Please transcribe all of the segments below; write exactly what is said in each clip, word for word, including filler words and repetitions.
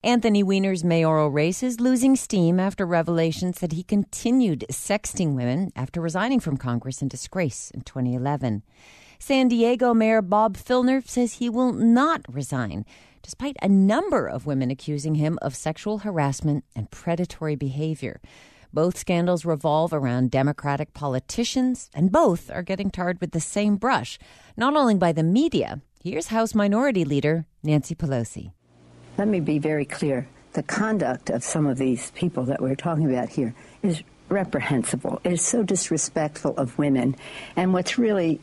Anthony Weiner's mayoral race is losing steam after revelations that he continued sexting women after resigning from Congress in disgrace in twenty eleven. San Diego Mayor Bob Filner says he will not resign, despite a number of women accusing him of sexual harassment and predatory behavior. Both scandals revolve around Democratic politicians, and both are getting tarred with the same brush, not only by the media. Here's House Minority Leader Nancy Pelosi. Let me be very clear. The conduct of some of these people that we're talking about here is reprehensible. It is so disrespectful of women. And what's really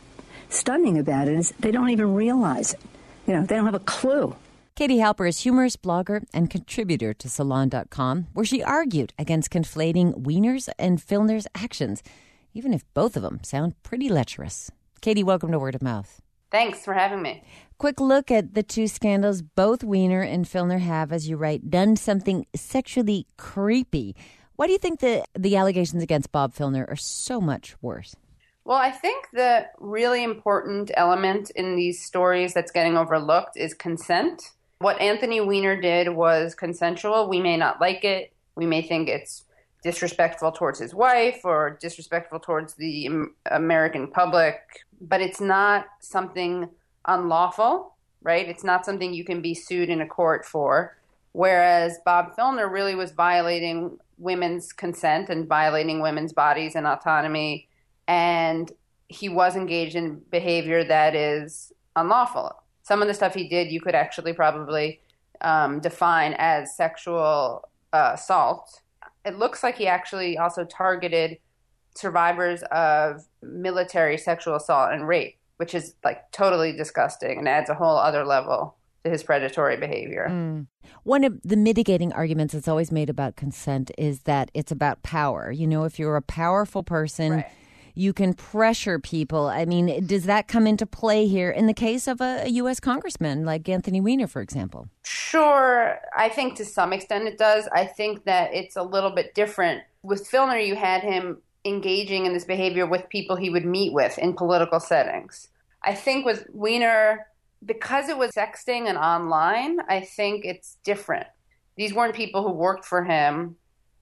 stunning about it is they don't even realize it. You know, they don't have a clue. Katie Halper is humorist, blogger, and contributor to Salon dot com, where she argued against conflating Weiner's and Filner's actions, even if both of them sound pretty lecherous. Katie, welcome to Word of Mouth. Thanks for having me. Quick look at the two scandals. Both Weiner and Filner have, as you write, done something sexually creepy. Why do you think the, the allegations against Bob Filner are so much worse? Well, I think the really important element in these stories that's getting overlooked is consent. What Anthony Weiner did was consensual. We may not like it. We may think it's disrespectful towards his wife or disrespectful towards the American public, but it's not something unlawful, right? It's not something you can be sued in a court for. Whereas Bob Filner really was violating women's consent and violating women's bodies and autonomy, and he was engaged in behavior that is unlawful. Some of the stuff he did, you could actually probably um, define as sexual uh, assault. It looks like he actually also targeted survivors of military sexual assault and rape, which is like totally disgusting and adds a whole other level to his predatory behavior. Mm. One of the mitigating arguments that's always made about consent is that it's about power. You know, if you're a powerful person, right, you can pressure people. I mean, does that come into play here in the case of a, a U S congressman like Anthony Weiner, for example? Sure. I think to some extent it does. I think that it's a little bit different. With Filner, you had him engaging in this behavior with people he would meet with in political settings. I think with Weiner, because it was sexting and online, I think it's different. These weren't people who worked for him,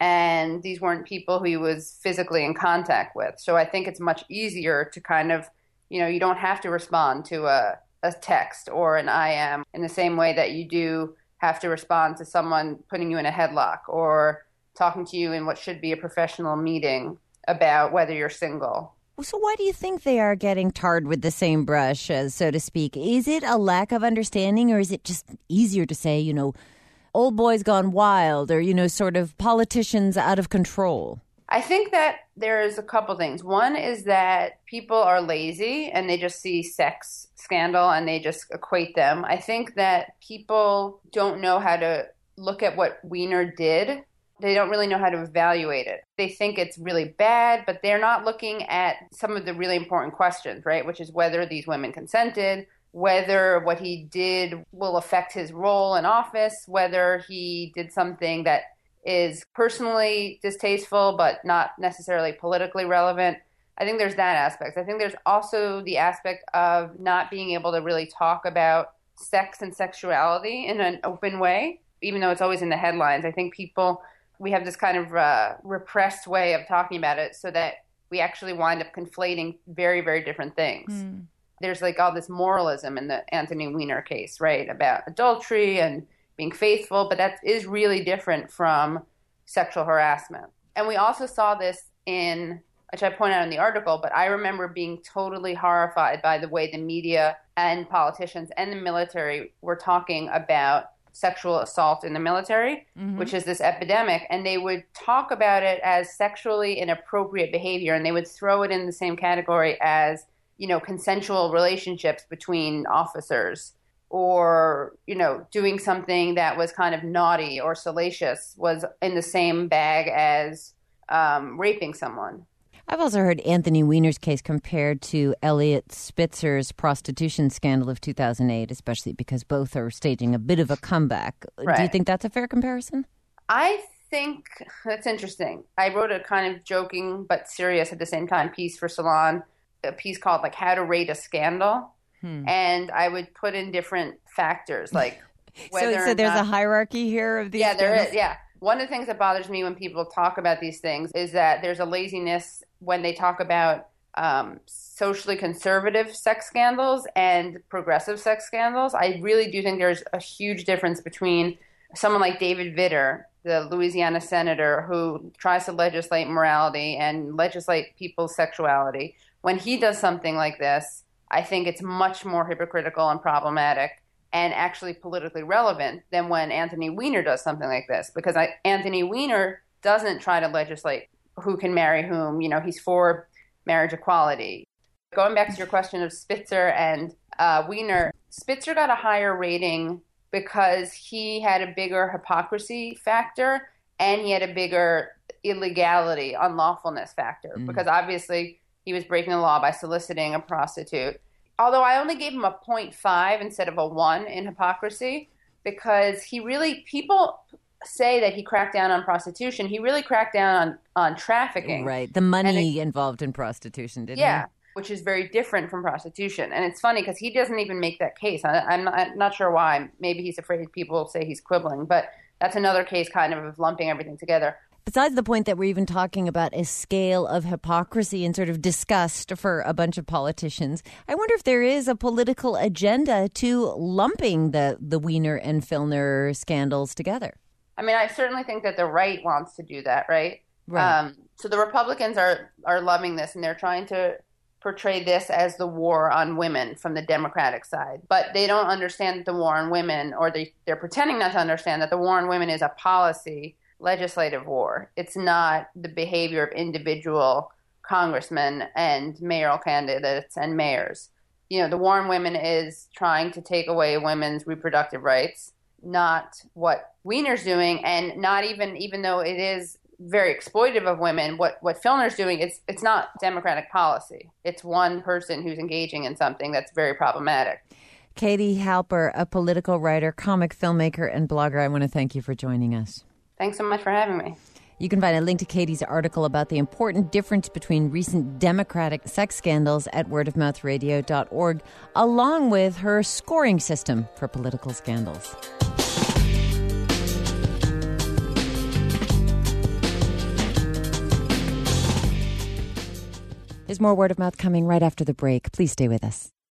and these weren't people who he was physically in contact with. So I think it's much easier to kind of, you know, you don't have to respond to a, a text or an I M in the same way that you do have to respond to someone putting you in a headlock or talking to you in what should be a professional meeting about whether you're single. So why do you think they are getting tarred with the same brush, uh, so to speak? Is it a lack of understanding, or is it just easier to say, you know, old boys gone wild, or, you know, sort of politicians out of control? I think that there's a couple things. One is that people are lazy and they just see sex scandal and they just equate them. I think that people don't know how to look at what Weiner did. They don't really know how to evaluate it. They think it's really bad, but they're not looking at some of the really important questions, right? Which is whether these women consented, whether what he did will affect his role in office, whether he did something that is personally distasteful but not necessarily politically relevant. I think there's that aspect. I think there's also the aspect of not being able to really talk about sex and sexuality in an open way, even though it's always in the headlines. I think people... we have this kind of uh, repressed way of talking about it so that we actually wind up conflating very, very different things. Mm. There's like all this moralism in the Anthony Weiner case, right, about adultery and being faithful, but that is really different from sexual harassment. And we also saw this in, which I point out in the article, but I remember being totally horrified by the way the media and politicians and the military were talking about sexual assault in the military, mm-hmm. which is this epidemic, and they would talk about it as sexually inappropriate behavior, and they would throw it in the same category as, you know, consensual relationships between officers, or, you know, doing something that was kind of naughty or salacious was in the same bag as um, raping someone. I've also heard Anthony Weiner's case compared to Eliot Spitzer's prostitution scandal of two thousand eight, especially because both are staging a bit of a comeback. Right. Do you think that's a fair comparison? I think that's interesting. I wrote a kind of joking but serious at the same time piece for Salon, a piece called like How to Rate a Scandal. Hmm. And I would put in different factors like whether so, so or there's not, a hierarchy here of these yeah, there scandals? is. Yeah, one of the things that bothers me when people talk about these things is that there's a laziness when they talk about um, socially conservative sex scandals and progressive sex scandals. I really do think there's a huge difference between someone like David Vitter, the Louisiana senator who tries to legislate morality and legislate people's sexuality. When he does something like this, I think it's much more hypocritical and problematic and actually politically relevant than when Anthony Weiner does something like this. Because I, Anthony Weiner doesn't try to legislate who can marry whom. You know, he's for marriage equality. Going back to your question of Spitzer and uh, Weiner, Spitzer got a higher rating because he had a bigger hypocrisy factor and he had a bigger illegality, unlawfulness factor. Mm. Because obviously he was breaking the law by soliciting a prostitute. Although I only gave him a point five instead of a one in hypocrisy, because he really, people say that he cracked down on prostitution. He really cracked down on, on trafficking. Right. The money it, involved in prostitution, didn't yeah, he? Which is very different from prostitution. And it's funny because he doesn't even make that case. I, I'm, not, I'm not sure why. Maybe he's afraid people say he's quibbling. But that's another case kind of of lumping everything together. Besides the point that we're even talking about a scale of hypocrisy and sort of disgust for a bunch of politicians, I wonder if there is a political agenda to lumping the, the Weiner and Filner scandals together. I mean, I certainly think that the right wants to do that, right? Right. Um, so the Republicans are, are loving this, and they're trying to portray this as the war on women from the Democratic side. But they don't understand the war on women, or they, they're pretending not to understand that the war on women is a policy legislative war. It's not the behavior of individual congressmen and mayoral candidates and mayors. You know, the war on women is trying to take away women's reproductive rights, not what Weiner's doing, and not even, even though it is very exploitive of women, what, what Filner's doing, it's, it's not Democratic policy. It's one person who's engaging in something that's very problematic. Katie Halper, a political writer, comic filmmaker, and blogger, I want to thank you for joining us. Thanks so much for having me. You can find a link to Katie's article about the important difference between recent Democratic sex scandals at word of mouth radio dot org, along with her scoring system for political scandals. There's more Word of Mouth coming right after the break. Please stay with us.